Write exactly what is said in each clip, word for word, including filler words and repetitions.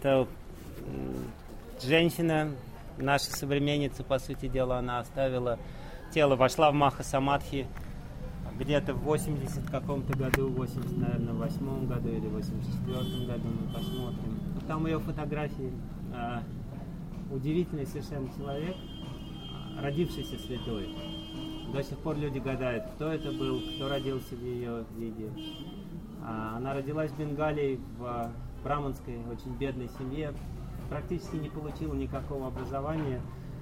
это женщина, наша современница, по сути дела, она оставила тело, вошла в Маха-самадхи где-то в восьмидесятом каком-то году, восемьдесят, наверное, восьмом году или восемьдесят четвёртом году, мы посмотрим. Ну, там ее фотографии. Э, удивительный совершенно человек, родившийся святой. До сих пор люди гадают, кто это был, кто родился в ее виде. А, она родилась в Бенгалии в браманской, очень бедной семье, практически не получила никакого образования.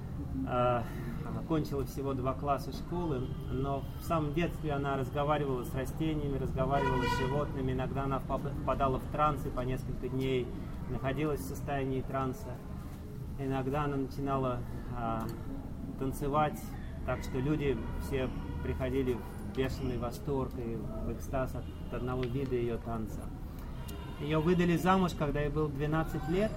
Окончила всего два класса школы, но в самом детстве она разговаривала с растениями, разговаривала с животными, иногда она впадала в транс и по несколько дней находилась в состоянии транса. Иногда она начинала а, танцевать, так что люди все приходили в бешеный восторг и в экстаз от одного вида ее танца. Ее выдали замуж, когда ей было двенадцать лет,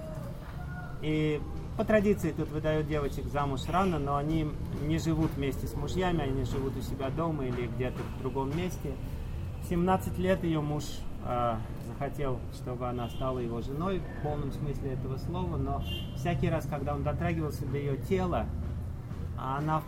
и по традиции тут выдают девочек замуж рано, но они не живут вместе с мужьями, они живут у себя дома или где-то в другом месте. В семнадцать лет ее муж э, захотел, чтобы она стала его женой, в полном смысле этого слова, но всякий раз, когда он дотрагивался до ее тела, она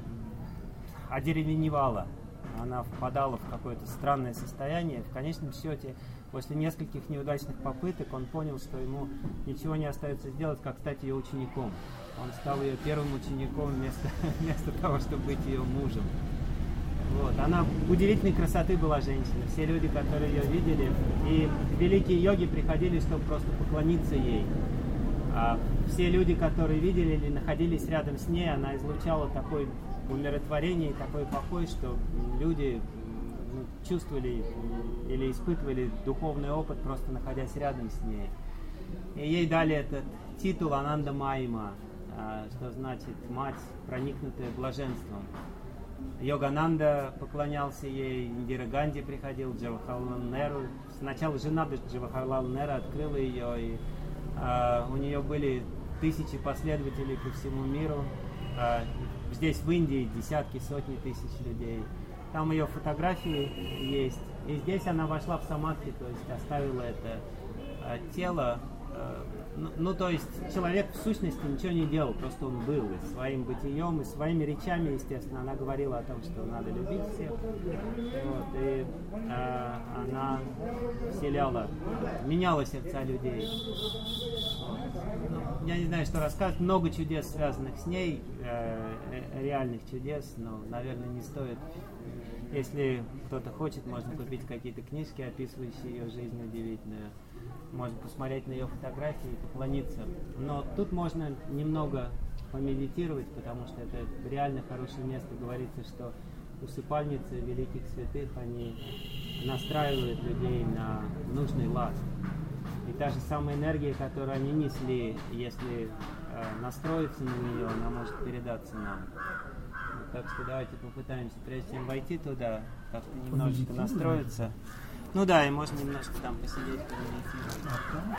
одеревеневала, она впадала в какое-то странное состояние. В конечном счете, после нескольких неудачных попыток, он понял, что ему ничего не остается сделать, как стать ее учеником. Он стал ее первым учеником вместо, вместо того, чтобы быть ее мужем. Вот. Она удивительной красоты была женщина. Все люди, которые ее видели, и великие йоги приходили, чтобы просто поклониться ей. А все люди, которые видели или находились рядом с ней, она излучала такое умиротворение и такой покой, что люди чувствовали или испытывали духовный опыт, просто находясь рядом с ней. И ей дали этот титул Ананда Майма, что значит мать, проникнутая блаженством. Йогананда поклонялся ей, Индира Ганди приходил, Джавахарлал Неру. Сначала жена Джавахарлал Неру открыла ее, и а, у нее были тысячи последователей по всему миру. А, здесь, в Индии, десятки, сотни тысяч людей. Там ее фотографии есть. И здесь она вошла в самадхи, то есть оставила это а, тело. А, ну, ну, то есть человек в сущности ничего не делал, просто он был. И своим бытием, и своими речами, естественно, она говорила о том, что надо любить всех. Вот, и а, она вселяла, меняла сердца людей. Ну, я не знаю, что рассказать. Много чудес, связанных с ней, э, реальных чудес, но, наверное, не стоит. Если кто-то хочет, можно купить какие-то книжки, описывающие ее жизнь удивительную. Можно посмотреть на ее фотографии и поклониться. Но тут можно немного помедитировать, потому что это реально хорошее место. Говорится, что усыпальницы великих святых, они настраивают людей на нужный лад. И та же самая энергия, которую они несли, если э, настроиться на нее, она может передаться нам. Вот, так что давайте попытаемся, прежде чем войти туда, как-то немножечко настроиться. Ну да, и можно немножко там посидеть, помедитировать.